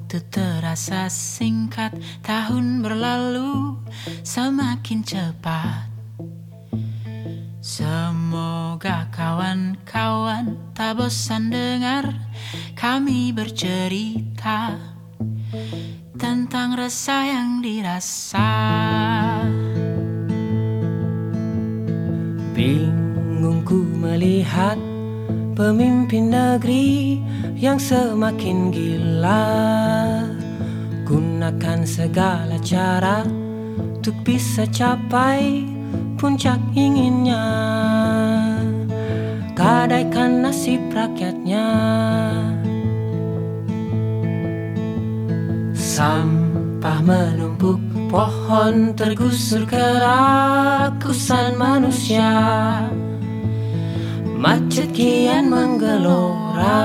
Waktu terasa singkat, tahun berlalu semakin cepat. Semoga kawan-kawan tak bosan dengar kami bercerita tentang resah yang dirasa. Bingung ku melihat pemimpin negeri yang semakin gila, gunakan segala cara untuk bisa capai puncak inginnya, gadaikan nasib rakyatnya. Sampah menumpuk, pohon tergusur, kerakusan manusia, macet kian menggelora.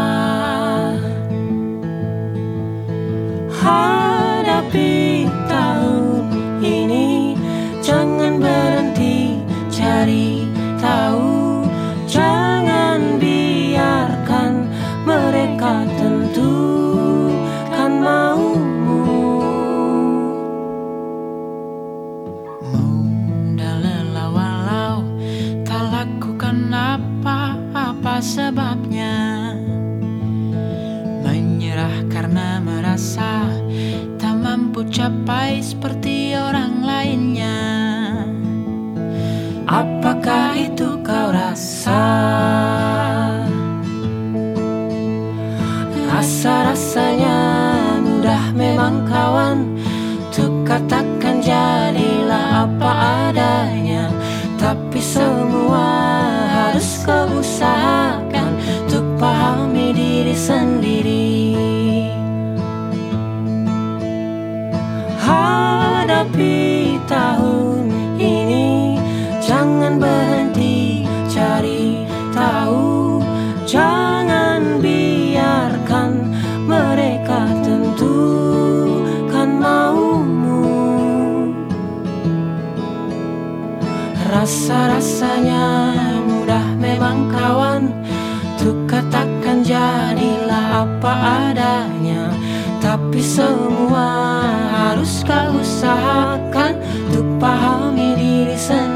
Hadapi tahun ini, jangan berhenti cari tahu, jangan biarkan mereka tentukan maumu. Mudah lelah walau tak lakukan apa-apa sebabnya, menyerah karena merasa tak mampu capai seperti orang lainnya. Apakah itu kau rasa? Rasa-rasanya mudah memang kawan untuk katakan jadilah apa adanya, tapi semua harus kau usahakan untuk pahami diri sendiri. Hadapi tahun ini, jangan berhenti cari tahu, jangan biarkan mereka tentukan maumu. Rasa-rasanya mudah memang kawan untuk katakan jadilah apa adanya, tapi semua harus kau usahakan untuk pahami diri sendiri.